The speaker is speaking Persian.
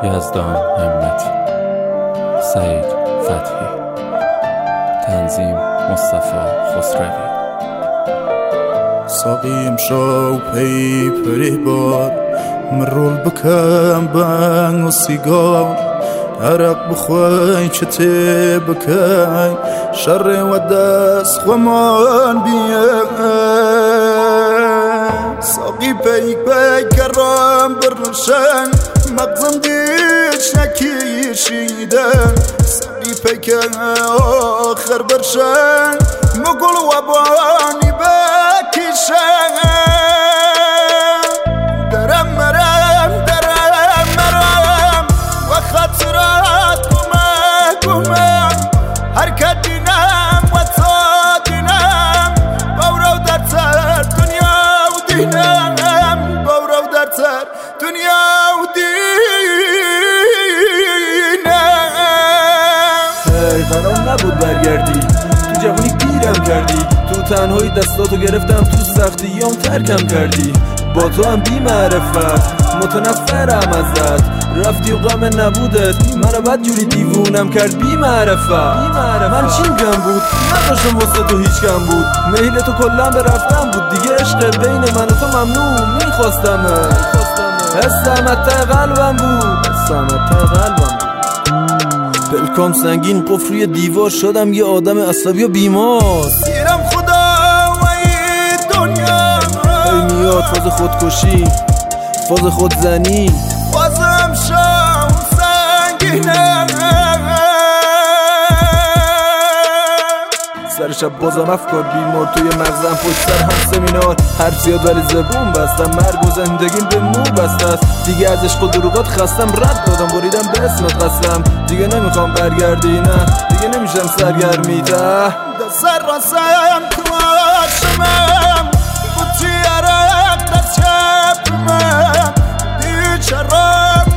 یزدان همتی، سعید فتحی، تنظیم مصطفی خسروی. ساقیم شو پی پری بار مرول بکم بانگ و سیگار عرق بخوای چته بکای شر و دست خمان بیه ساقی پی کرم برشن مغزم دیش نکیشیدن ساقی پی که آخر برشن مگل و بانی بکیشن درم مرم و خطرات گمه حرکت دینم و تا دینم باورو در تر دنیا و دینم باورو در تر دنیا و دینم قرار نبود برگردی تو جوانی گیرم کردی تو تنهایی دستاتو گرفتم تو سختیام ترکم کردی با تو هم بی معرفت متنفرم ازت رفتی و غم نبودت منو بد جوری دیوونم کرد بی معرفت من چیم کم بود نداشتم واسه تو هیچ کم بود میل تو کلم به رفتم بود دیگه عشق بین من و تو ممنوع میخواستم حسم ته قلبم بود پلکام سنگین قفل روی دیوار شدم یه آدم عصبی و بیمار دیرم خدا و این دنیا ای میاد فاز خودکشی فاز خودزنی بازم شام سنگینه سر شب بازم افکار بیمار توی مغزم پشت سر هم سمینار حرف زیاد ولی زبون بستم مرگ و زندگیم به مو بسته است دیگه از عشق و دروغات خستم رد دادم بریدم به اسمت قسم دیگه نمیخوام برگردی نه دیگه نمیشم سرگرمی ته سر راسم تو آشمم بوتی عرق دست چپ من دیگه چرا